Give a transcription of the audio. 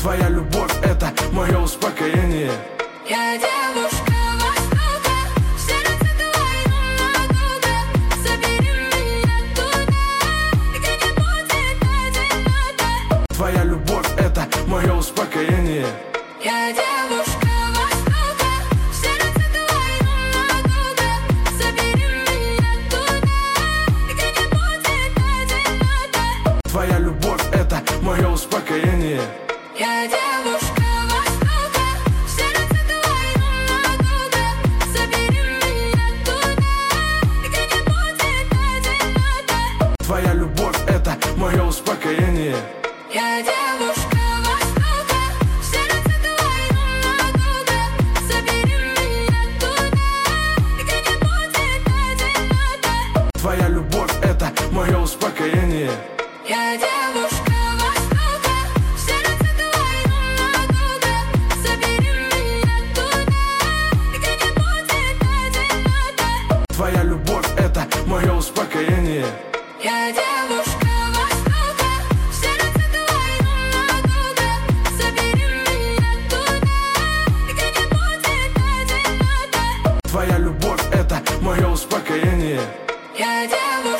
Твоя любовь — это мое успокоение. Я девушка Востока, в сердце твоем надолго. Забери меня туда, где не будет одиноко. Твоя любовь — это мое успокоение. Я девушка Востока, в сердце твоем надолго. Забери меня туда, где не будет одиноко. Твоя любовь — это мое успокоение. Я девушка Востока, в сердце твоем надолго. Забери меня туда, где не будет одиноко. Твоя любовь — это мое успокоение. Я девушка Востока, в сердце твоем надолго. Забери меня туда, где не будет одиноко. Твоя любовь — это мое успокоение. Я девушка Востока, в сердце твоем надолго. Забери меня туда, где не будет одиноко. Твоя любовь — это мое успокоение. Я девушка Востока, в сердце твоем надолго. Забери меня туда, где не будет одиноко. Твоя любовь — это мое успокоение. Я девушка